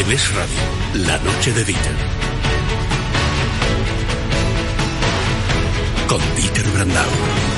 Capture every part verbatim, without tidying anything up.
En Es Radio, la noche de Dieter. Con Dieter Brandau.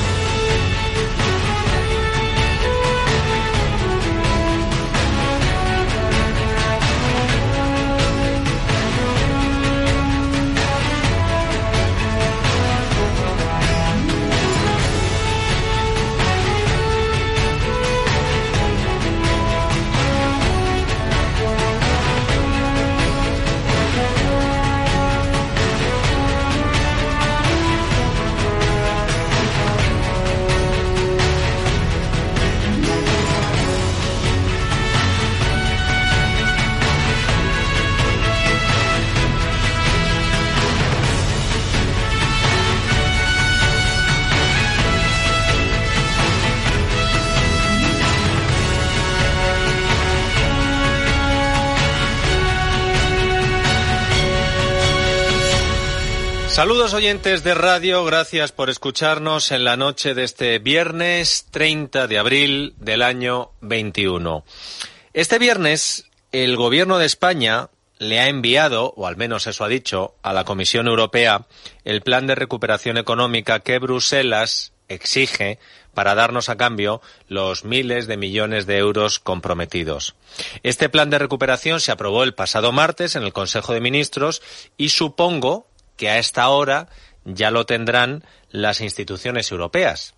Saludos oyentes de radio, gracias por escucharnos en la noche de este viernes treinta de abril del año veintiuno. Este viernes el Gobierno de España le ha enviado, o al menos eso ha dicho, a la Comisión Europea el plan de recuperación económica que Bruselas exige para darnos a cambio los miles de millones de euros comprometidos. Este plan de recuperación se aprobó el pasado martes en el Consejo de Ministros y supongo que a esta hora ya lo tendrán las instituciones europeas.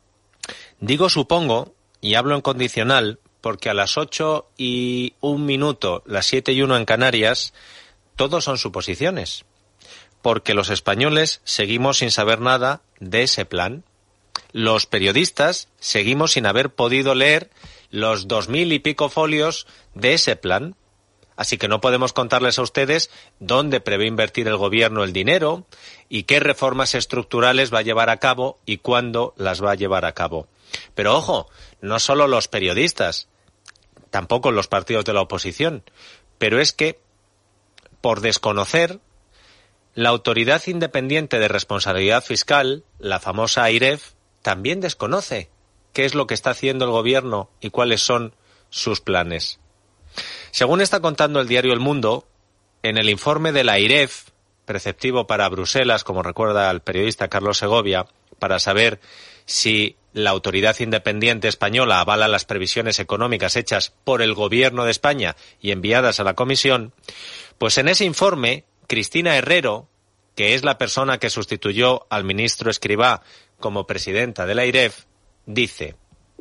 Digo supongo, y hablo en condicional, porque a las ocho y un minuto, las siete y uno en Canarias, todos son suposiciones, porque los españoles seguimos sin saber nada de ese plan. Los periodistas seguimos sin haber podido leer los dos mil y pico folios de ese plan. Así que no podemos contarles a ustedes dónde prevé invertir el Gobierno el dinero y qué reformas estructurales va a llevar a cabo y cuándo las va a llevar a cabo. Pero ojo, no solo los periodistas, tampoco los partidos de la oposición, pero es que, por desconocer, la Autoridad Independiente de Responsabilidad Fiscal, la famosa AIREF, también desconoce qué es lo que está haciendo el Gobierno y cuáles son sus planes. Según está contando el diario El Mundo, en el informe de la AIREF, preceptivo para Bruselas, como recuerda el periodista Carlos Segovia, para saber si la autoridad independiente española avala las previsiones económicas hechas por el Gobierno de España y enviadas a la Comisión, pues en ese informe, Cristina Herrero, que es la persona que sustituyó al ministro Escrivá como presidenta de la AIREF, dice: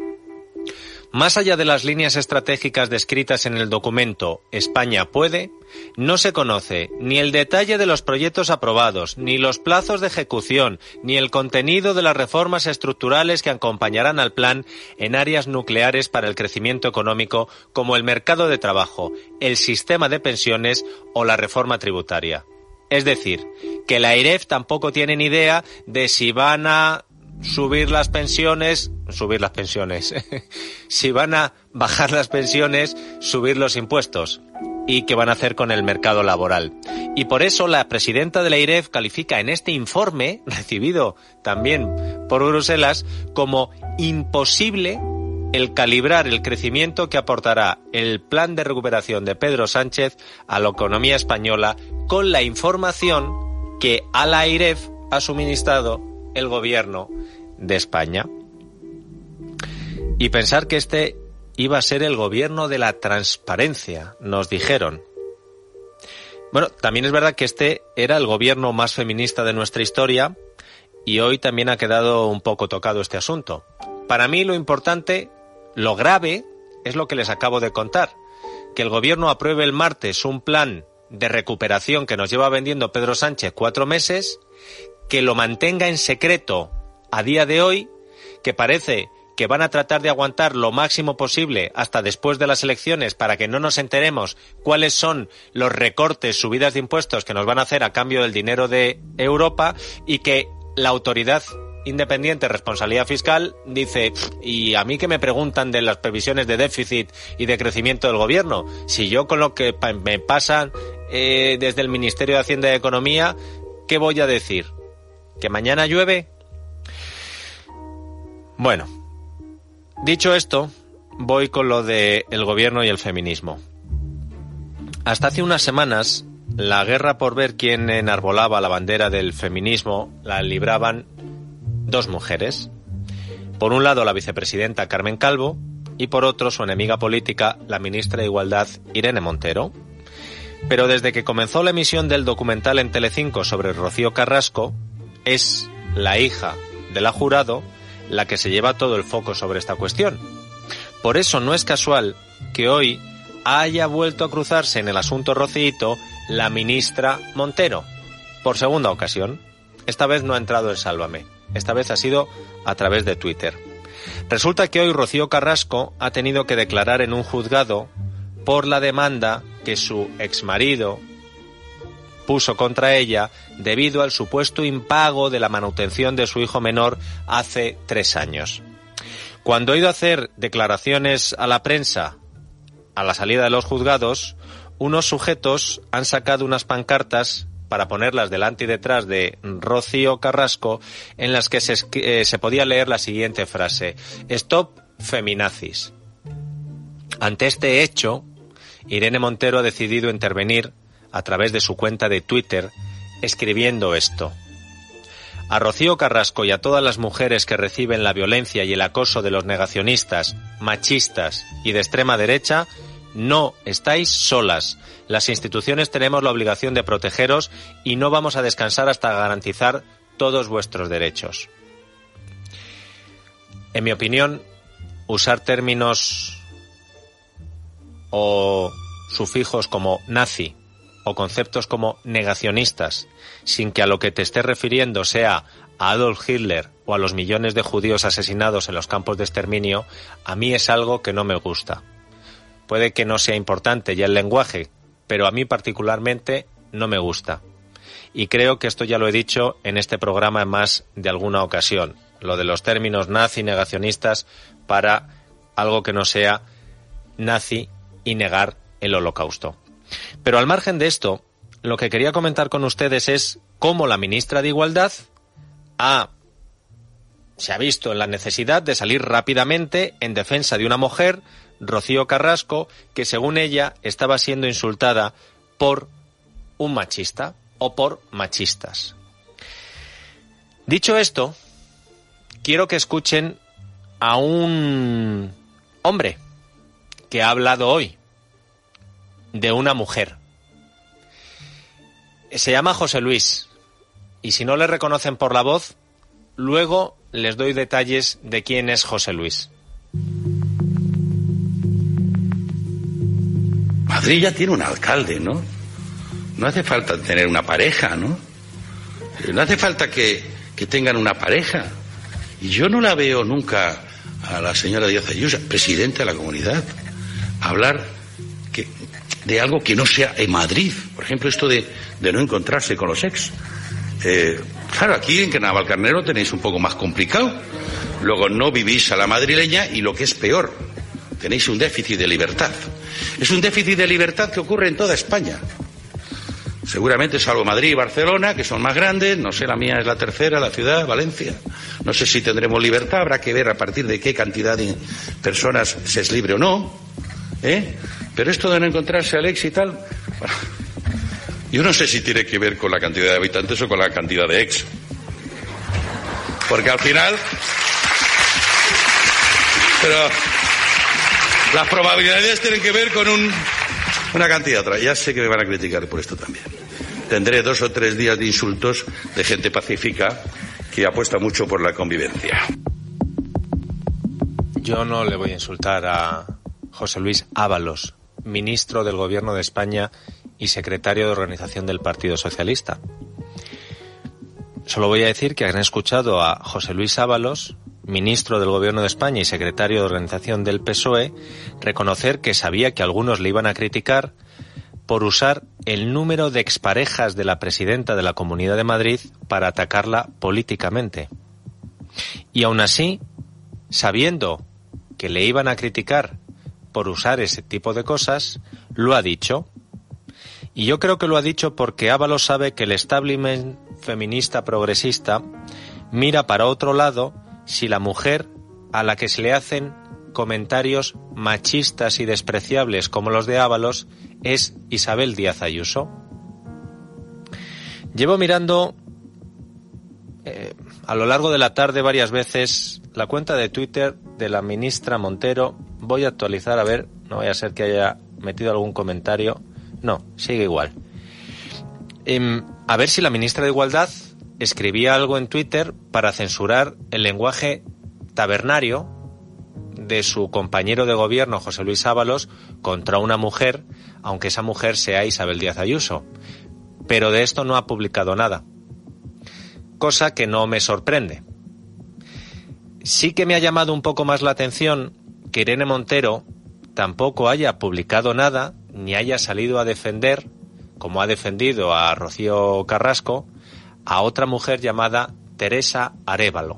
más allá de las líneas estratégicas descritas en el documento España puede, no se conoce ni el detalle de los proyectos aprobados, ni los plazos de ejecución, ni el contenido de las reformas estructurales que acompañarán al plan en áreas nucleares para el crecimiento económico como el mercado de trabajo, el sistema de pensiones o la reforma tributaria. Es decir, que la AIREF tampoco tiene ni idea de si van a subir las pensiones, subir las pensiones, si van a bajar las pensiones, subir los impuestos y qué van a hacer con el mercado laboral. Y por eso la presidenta de la AIREF califica en este informe, recibido también por Bruselas, como imposible el calibrar el crecimiento que aportará el plan de recuperación de Pedro Sánchez a la economía española con la información que a la AIREF ha suministrado el Gobierno de España. Y pensar que este iba a ser el gobierno de la transparencia, nos dijeron. Bueno, también es verdad que este era el gobierno más feminista de nuestra historia y hoy también ha quedado un poco tocado este asunto. Para mí lo importante, lo grave, es lo que les acabo de contar, que el gobierno apruebe el martes un plan de recuperación que nos lleva vendiendo Pedro Sánchez cuatro meses, que lo mantenga en secreto a día de hoy, que parece que van a tratar de aguantar lo máximo posible hasta después de las elecciones para que no nos enteremos cuáles son los recortes, subidas de impuestos que nos van a hacer a cambio del dinero de Europa, y que la Autoridad Independiente de Responsabilidad Fiscal dice: ¿y a mí qué me preguntan de las previsiones de déficit y de crecimiento del gobierno? Si yo con lo que me pasan eh, desde el Ministerio de Hacienda y Economía, ¿qué voy a decir? ¿Que mañana llueve? Bueno, dicho esto, voy con lo del gobierno y el feminismo. Hasta hace unas semanas, la guerra por ver quién enarbolaba la bandera del feminismo la libraban dos mujeres. Por un lado, la vicepresidenta Carmen Calvo y por otro, su enemiga política, la ministra de Igualdad Irene Montero. Pero desde que comenzó la emisión del documental en Telecinco sobre Rocío Carrasco, es la hija de la jurado la que se lleva todo el foco sobre esta cuestión. Por eso no es casual que hoy haya vuelto a cruzarse en el asunto Rocíito la ministra Montero, por segunda ocasión. Esta vez no ha entrado en Sálvame, esta vez ha sido a través de Twitter. Resulta que hoy Rocío Carrasco ha tenido que declarar en un juzgado por la demanda que su exmarido puso contra ella debido al supuesto impago de la manutención de su hijo menor hace tres años. Cuando ha ido a hacer declaraciones a la prensa a la salida de los juzgados, unos sujetos han sacado unas pancartas para ponerlas delante y detrás de Rocío Carrasco, en las que se, eh, se podía leer la siguiente frase: Stop feminazis. Ante este hecho, Irene Montero ha decidido intervenir a través de su cuenta de Twitter, escribiendo esto: a Rocío Carrasco y a todas las mujeres que reciben la violencia y el acoso de los negacionistas, machistas y de extrema derecha, no estáis solas. Las instituciones tenemos la obligación de protegeros y no vamos a descansar hasta garantizar todos vuestros derechos. En mi opinión, usar términos o sufijos como nazi o conceptos como negacionistas, sin que a lo que te estés refiriendo sea a Adolf Hitler o a los millones de judíos asesinados en los campos de exterminio, a mí es algo que no me gusta. Puede que no sea importante ya el lenguaje, pero a mí particularmente no me gusta. Y creo que esto ya lo he dicho en este programa en más de alguna ocasión, lo de los términos nazi y negacionistas para algo que no sea nazi y negar el Holocausto. Pero al margen de esto, lo que quería comentar con ustedes es cómo la ministra de Igualdad ha, se ha visto en la necesidad de salir rápidamente en defensa de una mujer, Rocío Carrasco, que según ella estaba siendo insultada por un machista o por machistas. Dicho esto, quiero que escuchen a un hombre que ha hablado hoy de una mujer. Se llama José Luis, y si no le reconocen por la voz, luego les doy detalles de quién es José Luis. Madrid ya tiene un alcalde, ¿no? No hace falta tener una pareja, ¿no? No hace falta que, que tengan una pareja. Y yo no la veo nunca a la señora Díaz Ayuso, presidenta de la comunidad, hablar que, de algo que no sea en Madrid. Por ejemplo, esto de, de no encontrarse con los ex. Eh, claro, aquí en Navalcarnero tenéis un poco más complicado. Luego no vivís a la madrileña y lo que es peor, tenéis un déficit de libertad. Es un déficit de libertad que ocurre en toda España. Seguramente salvo Madrid y Barcelona, que son más grandes, no sé, la mía es la tercera, la ciudad, Valencia. No sé si tendremos libertad, habrá que ver a partir de qué cantidad de personas se es libre o no. ¿Eh? Pero esto de no encontrarse al ex y tal, bueno, yo no sé si tiene que ver con la cantidad de habitantes o con la cantidad de ex. Porque al final... Pero las probabilidades tienen que ver con un, una cantidad otra. Ya sé que me van a criticar por esto también. Tendré dos o tres días de insultos de gente pacífica que apuesta mucho por la convivencia. Yo no le voy a insultar a José Luis Ábalos, ministro del Gobierno de España y secretario de Organización del Partido Socialista. Solo voy a decir que han escuchado a José Luis Ábalos, ministro del Gobierno de España y secretario de Organización del P S O E, reconocer que sabía que algunos le iban a criticar por usar el número de exparejas de la presidenta de la Comunidad de Madrid para atacarla políticamente. Y aún así, sabiendo que le iban a criticar por usar ese tipo de cosas, lo ha dicho. Y yo creo que lo ha dicho porque Ábalos sabe que el establishment feminista progresista mira para otro lado si la mujer a la que se le hacen comentarios machistas y despreciables como los de Ábalos es Isabel Díaz Ayuso. Llevo mirando eh, a lo largo de la tarde varias veces la cuenta de Twitter de la ministra Montero. Voy a actualizar, a ver, no vaya a ser que haya metido algún comentario. No, sigue igual. Eh, a ver si la ministra de Igualdad escribía algo en Twitter para censurar el lenguaje tabernario de su compañero de gobierno, José Luis Ábalos, contra una mujer, aunque esa mujer sea Isabel Díaz Ayuso. Pero de esto no ha publicado nada, cosa que no me sorprende. Sí que me ha llamado un poco más la atención que Irene Montero tampoco haya publicado nada, ni haya salido a defender, como ha defendido a Rocío Carrasco, a otra mujer llamada Teresa Arévalo.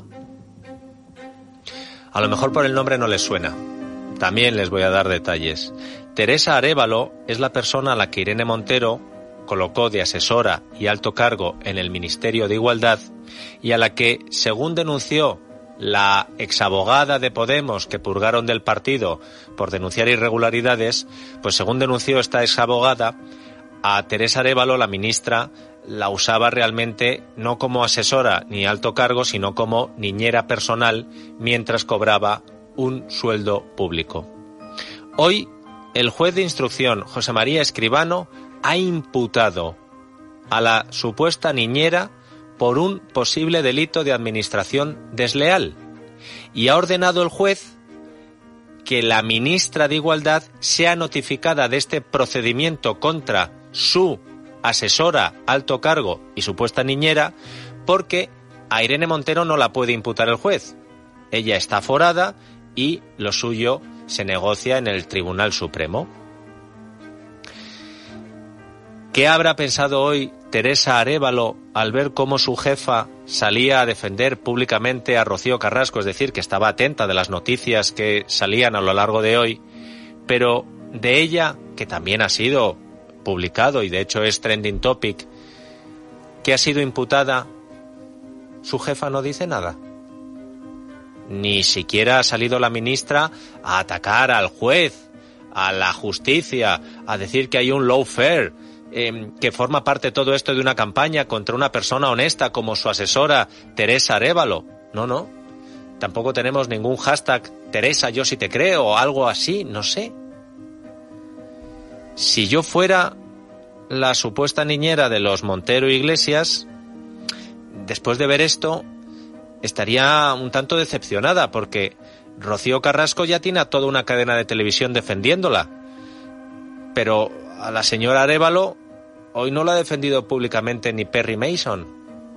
A lo mejor por el nombre no les suena. También les voy a dar detalles. Teresa Arévalo es la persona a la que Irene Montero colocó de asesora y alto cargo en el Ministerio de Igualdad y a la que, según denunció la exabogada de Podemos que purgaron del partido por denunciar irregularidades, pues según denunció esta exabogada, a Teresa Arévalo, la ministra, la usaba realmente no como asesora ni alto cargo, sino como niñera personal mientras cobraba un sueldo público. Hoy, el juez de instrucción, José María Escribano, ha imputado a la supuesta niñera por un posible delito de administración desleal y ha ordenado el juez que la ministra de Igualdad sea notificada de este procedimiento contra su asesora, alto cargo y supuesta niñera, porque a Irene Montero no la puede imputar el juez. Ella está aforada y lo suyo se negocia en el Tribunal Supremo. ¿Qué habrá pensado hoy Teresa Arévalo al ver cómo su jefa salía a defender públicamente a Rocío Carrasco? Es decir, que estaba atenta de las noticias que salían a lo largo de hoy, pero de ella, que también ha sido publicado y de hecho es trending topic, que ha sido imputada, su jefa no dice nada. Ni siquiera ha salido la ministra a atacar al juez, a la justicia, a decir que hay un lawfare, eh, que forma parte todo esto de una campaña contra una persona honesta como su asesora Teresa Arévalo. No, no. Tampoco tenemos ningún hashtag Teresa, yo sí te creo, o algo así, no sé. Si yo fuera la supuesta niñera de los Montero Iglesias, después de ver esto, estaría un tanto decepcionada, porque Rocío Carrasco ya tiene a toda una cadena de televisión defendiéndola. Pero a la señora Arévalo hoy no la ha defendido públicamente ni Perry Mason.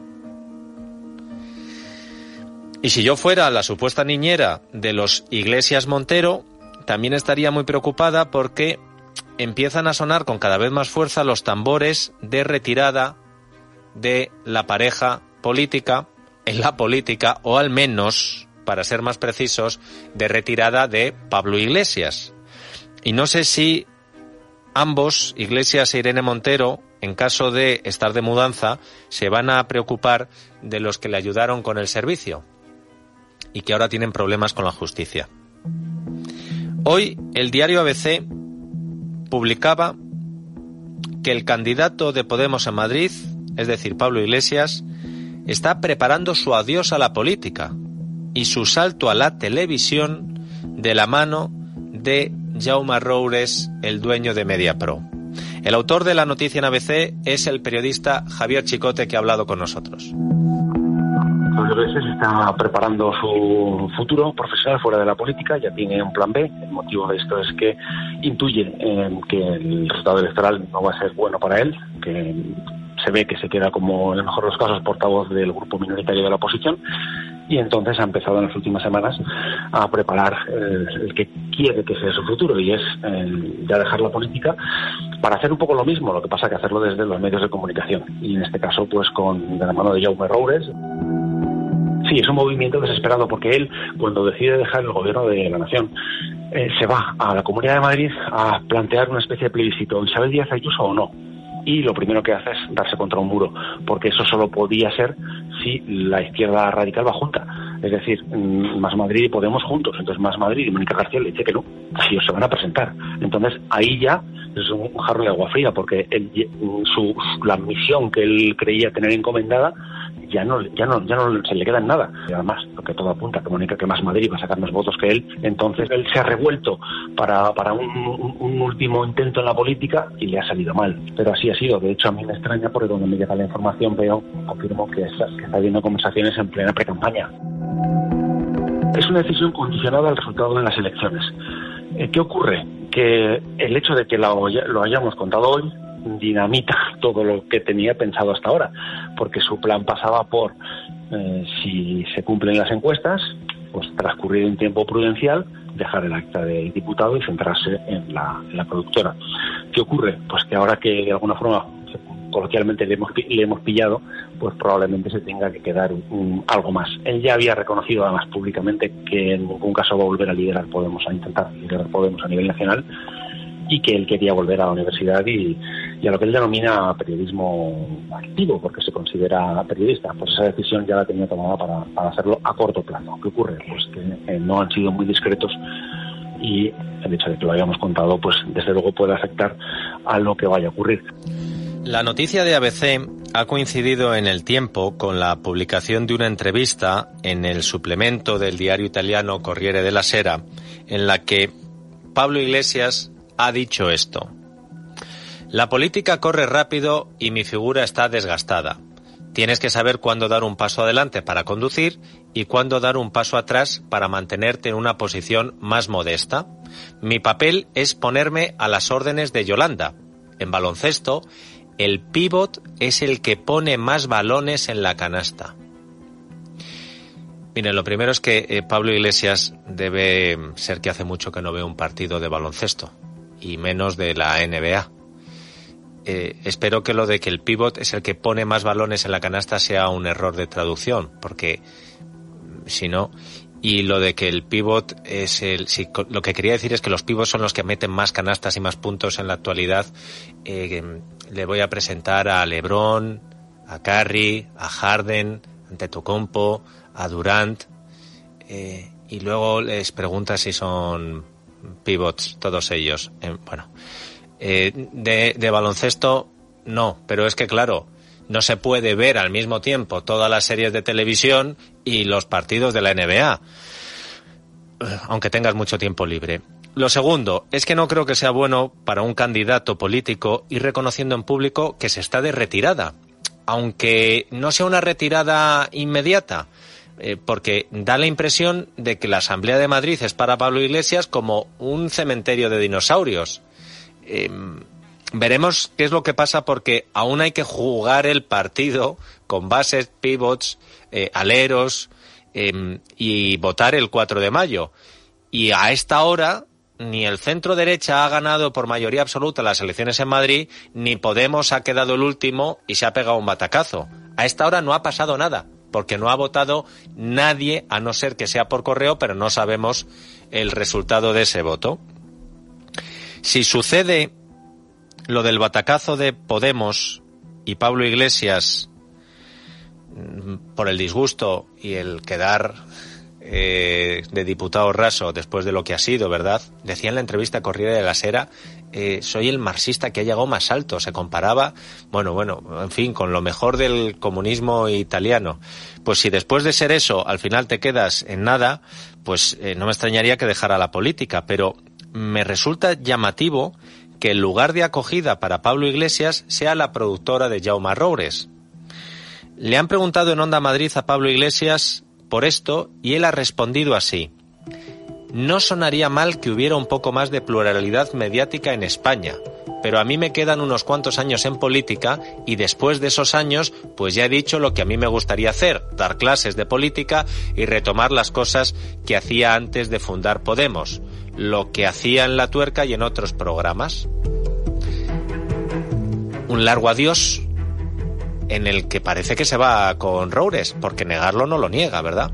Y si yo fuera la supuesta niñera de los Iglesias Montero, también estaría muy preocupada porque empiezan a sonar con cada vez más fuerza los tambores de retirada de la pareja política en la política, o al menos, para ser más precisos, de retirada de Pablo Iglesias. Y no sé si ambos, Iglesias e Irene Montero, en caso de estar de mudanza, se van a preocupar de los que le ayudaron con el servicio y que ahora tienen problemas con la justicia. Hoy el diario A B C publicaba que el candidato de Podemos en Madrid, es decir, Pablo Iglesias, está preparando su adiós a la política y su salto a la televisión de la mano de Jaume Roures, el dueño de Mediapro. El autor de la noticia en A B C es el periodista Javier Chicote, que ha hablado con nosotros. Pablo Iglesias está preparando su futuro profesional fuera de la política, ya tiene un plan B. El motivo de esto es que intuye eh, que el resultado electoral no va a ser bueno para él, que se ve que se queda, como en el mejor de los casos, portavoz del grupo minoritario de la oposición, y entonces ha empezado en las últimas semanas a preparar eh, el que quiere que sea su futuro, y es eh, ya dejar la política para hacer un poco lo mismo, lo que pasa que hacerlo desde los medios de comunicación, y en este caso pues con de la mano de Jaume Roures. Sí, es un movimiento desesperado, porque él, cuando decide dejar el gobierno de la nación, eh, se va a la Comunidad de Madrid a plantear una especie de plebiscito, Isabel Díaz Ayuso o no. Y lo primero que hace es darse contra un muro, porque eso solo podía ser si la izquierda radical va junta. Es decir, Más Madrid y Podemos juntos. Entonces Más Madrid y Mónica García le dice que no, que ellos se van a presentar. Entonces ahí ya es un jarro de agua fría, porque él, su, la misión que él creía tener encomendada ya no ya no ya no se le queda en nada. Y además, lo que todo apunta, que Mónica, que Más Madrid va a sacar más votos que él, entonces él se ha revuelto para, para un, un, un último intento en la política y le ha salido mal. Pero así ha sido. De hecho, a mí me extraña, porque cuando me llega la información veo, confirmo que está, que está habiendo conversaciones en plena precampaña. Es una decisión condicionada al resultado de las elecciones. ¿Qué ocurre? Que el hecho de que lo, lo hayamos contado hoy dinamita todo lo que tenía pensado hasta ahora, porque su plan pasaba por, eh, si se cumplen las encuestas, pues transcurrir un tiempo prudencial, dejar el acta de diputado y centrarse en la, en la productora. ¿Qué ocurre? Pues que ahora que de alguna forma coloquialmente le hemos, le hemos pillado, pues probablemente se tenga que quedar un, algo más. Él ya había reconocido además públicamente que en ningún caso va a volver a liderar Podemos, a intentar liderar Podemos a nivel nacional, y que él quería volver a la universidad y, y a lo que él denomina periodismo activo, porque se considera periodista. Pues esa decisión ya la tenía tomada para, para hacerlo a corto plazo. ¿Qué ocurre? Pues que eh, no han sido muy discretos, y el hecho de que lo hayamos contado, pues desde luego puede afectar a lo que vaya a ocurrir. La noticia de A B C ha coincidido en el tiempo con la publicación de una entrevista en el suplemento del diario italiano Corriere della Sera, en la que Pablo Iglesias ha dicho esto: la política corre rápido y mi figura está desgastada. Tienes que saber cuándo dar un paso adelante para conducir y cuándo dar un paso atrás para mantenerte en una posición más modesta. Mi papel es ponerme a las órdenes de Yolanda. En baloncesto, el pívot es el que pone más balones en la canasta. Miren, lo primero es que eh, Pablo Iglesias debe ser que hace mucho que no ve un partido de baloncesto, y menos de la N B A. Eh, espero que lo de que el pívot es el que pone más balones en la canasta sea un error de traducción, porque si no... Y lo de que el pívot es el... Si, lo que quería decir es que los pivots son los que meten más canastas y más puntos en la actualidad. Eh, le voy a presentar a LeBron, a Curry, a Harden, a Antetokounmpo, a Durant, eh, y luego les pregunta si son pivots todos ellos. Eh, bueno, eh, de, de baloncesto no, pero es que claro, no se puede ver al mismo tiempo todas las series de televisión y los partidos de la N B A, aunque tengas mucho tiempo libre. Lo segundo es que no creo que sea bueno para un candidato político ir reconociendo en público que se está de retirada, aunque no sea una retirada inmediata, eh, porque da la impresión de que la Asamblea de Madrid es para Pablo Iglesias como un cementerio de dinosaurios. Eh, Veremos qué es lo que pasa, porque aún hay que jugar el partido con bases, pivots, eh, aleros eh, y votar el cuatro de mayo. Y a esta hora ni el centro derecha ha ganado por mayoría absoluta las elecciones en Madrid, ni Podemos ha quedado el último y se ha pegado un batacazo. A esta hora no ha pasado nada, porque no ha votado nadie, a no ser que sea por correo, pero no sabemos el resultado de ese voto. Si sucede lo del batacazo de Podemos y Pablo Iglesias por el disgusto y el quedar eh, de diputado raso después de lo que ha sido, ¿verdad? Decía en la entrevista a Corriere della Sera, eh, soy el marxista que ha llegado más alto. Se comparaba, bueno, bueno, en fin, con lo mejor del comunismo italiano. Pues si después de ser eso al final te quedas en nada, pues eh, no me extrañaría que dejara la política, pero me resulta llamativo que el lugar de acogida para Pablo Iglesias sea la productora de Jaume Roures. Le han preguntado en Onda Madrid a Pablo Iglesias por esto y él ha respondido así: no sonaría mal que hubiera un poco más de pluralidad mediática en España, pero a mí me quedan unos cuantos años en política y después de esos años pues ya he dicho lo que a mí me gustaría hacer, dar clases de política y retomar las cosas que hacía antes de fundar Podemos, lo que hacía en La Tuerca y en otros programas. Un largo adiós en el que parece que se va con Roures, porque negarlo no lo niega, ¿verdad?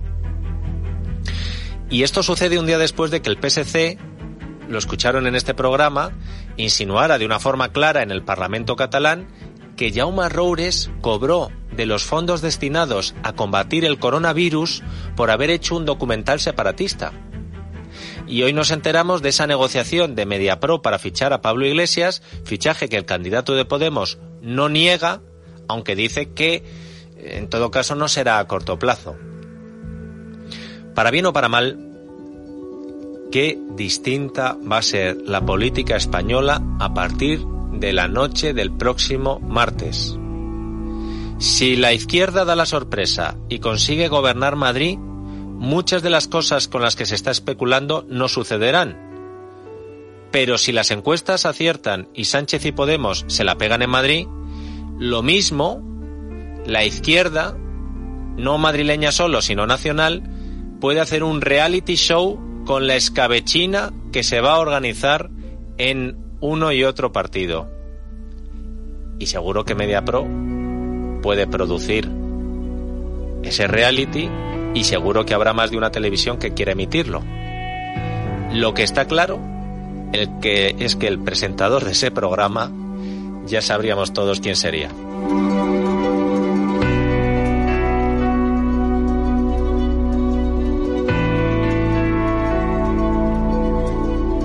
Y esto sucede un día después de que el P S C, lo escucharon en este programa, insinuara de una forma clara en el Parlamento catalán que Jaume Roures cobró de los fondos destinados a combatir el coronavirus por haber hecho un documental separatista. Y hoy nos enteramos de esa negociación de Mediapro para fichar a Pablo Iglesias, fichaje que el candidato de Podemos no niega, aunque dice que en todo caso no será a corto plazo. Para bien o para mal, qué distinta va a ser la política española a partir de la noche del próximo martes. Si la izquierda da la sorpresa y consigue gobernar Madrid, muchas de las cosas con las que se está especulando no sucederán. Pero si las encuestas aciertan y Sánchez y Podemos se la pegan en Madrid, lo mismo, la izquierda, no madrileña solo, sino nacional, puede hacer un reality show con la escabechina que se va a organizar en uno y otro partido. Y seguro que Mediapro puede producir ese reality y seguro que habrá más de una televisión que quiera emitirlo. Lo que está claro el que es que el presentador de ese programa ya sabríamos todos quién sería.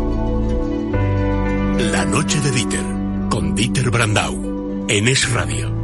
La noche de Dieter, con Dieter Brandau, en Es Radio.